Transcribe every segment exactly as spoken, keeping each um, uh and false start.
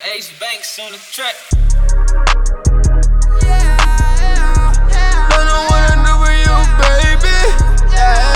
Ace Banks on the track. Don't know what I do for you, baby. Yeah.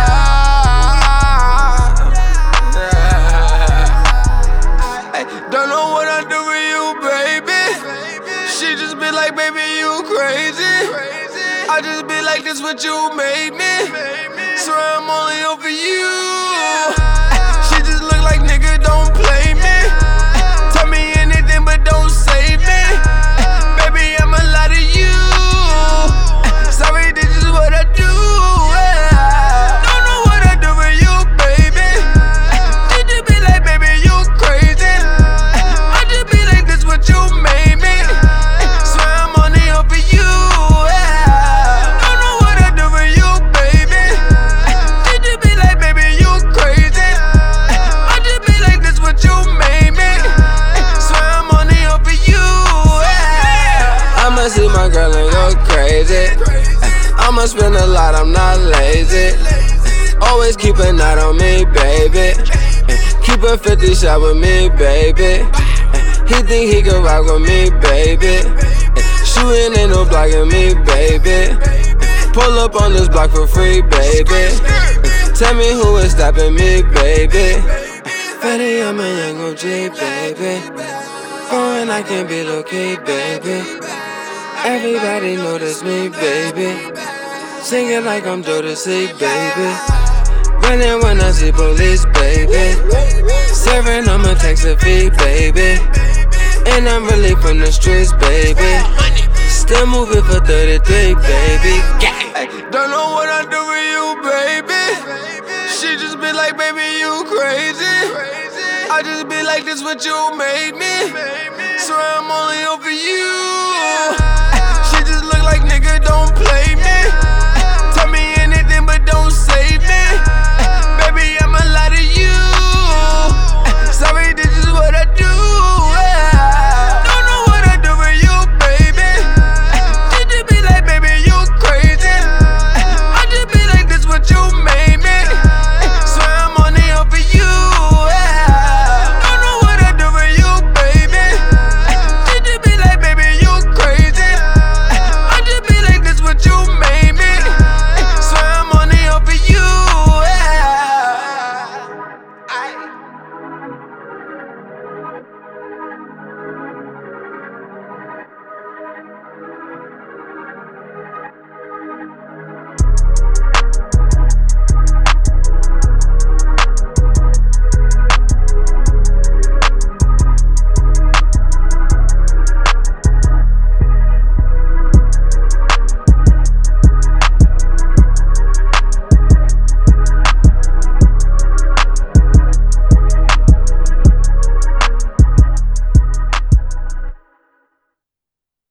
Yeah. Hey, don't know what I do for you, baby. She just be like, baby, you crazy. I just be like, this what you made me. Swear I'm only over you. She just look like, nigga, don't play me. Tell me anything but don't save me. Baby, I'ma lie to you. Sorry, this is what I do. Don't know what I do for you, baby. She just be like, baby, you crazy. I just be like, this what you made me. Swear I'm only over you. Don't know what I do for you, baby. She just be like, baby, you crazy. I just be like, this what you made me. Swear I'm only over you. I'ma see my girl and go crazy. I'ma spend a lot, I'm not lazy. Always keep an eye on me, baby. Keep a fifty shot with me, baby. He think he can rock with me, baby. Shooting ain't no blocking me, baby. Pull up on this block for free, baby. Tell me who is stopping me, baby. Fetty, I'm a young O G, baby. Going, I can be low-key, baby. Everybody know that's me, baby. Singing like I'm Jodeci, baby. Running when I see police, baby. Serving, I'm a Texas fee, baby. And I'm really from the streets, baby. Still moving for thirty-three, baby. Ay, don't know what I do for you, baby. She just be like, baby, you crazy. I just be like, this what you made me.